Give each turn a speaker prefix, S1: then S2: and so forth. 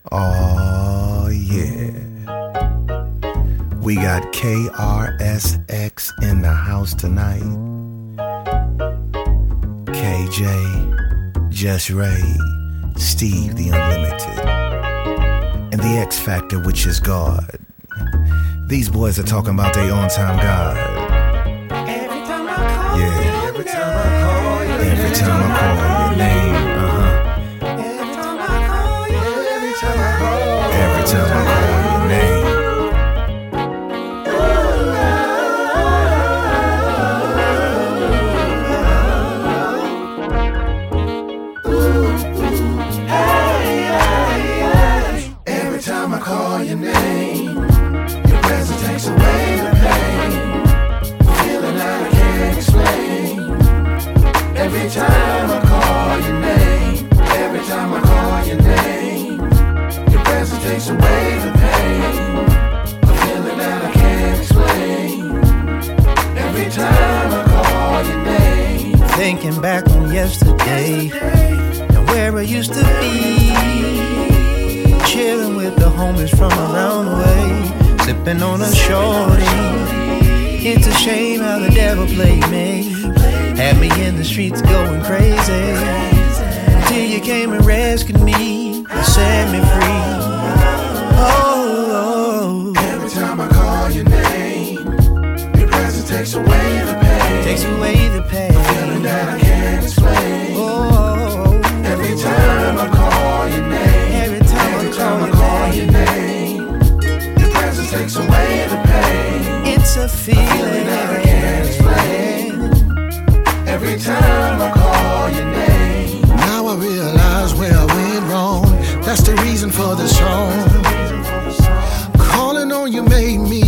S1: Oh, yeah. We got KRSX in the house tonight. KJ, Just Ray, Steve the Unlimited, and the X Factor, which is God. These boys are talking about their on-time God.
S2: Every time I call you,
S1: every time I call you, every time I call your name,
S2: every time I call you,
S1: every time I call your name. Every time I call your name, your presence takes away the pain, feeling that I can't explain. Every time I call your name, every time I call your name, your presence takes away the pain, a feeling that I can't explain. Every time I call your name.
S3: Thinking back on yesterday and where I used to be, chilling with the homies from around the way, sipping on a shorty. It's a shame how the devil played me, had me in the streets going crazy, till you came and rescued me, and set me free. Oh,
S1: every time I call your name, your presence takes away the pain,
S3: takes away the pain,
S1: feeling that I can't explain.
S3: Oh,
S1: every time I call your name,
S3: every time I call
S1: your name, your presence takes away the pain.
S3: It's a feeling
S1: that I can't explain. Every time I call your name.
S4: Now I realize where I went wrong. That's the reason for the song. Calling on you made me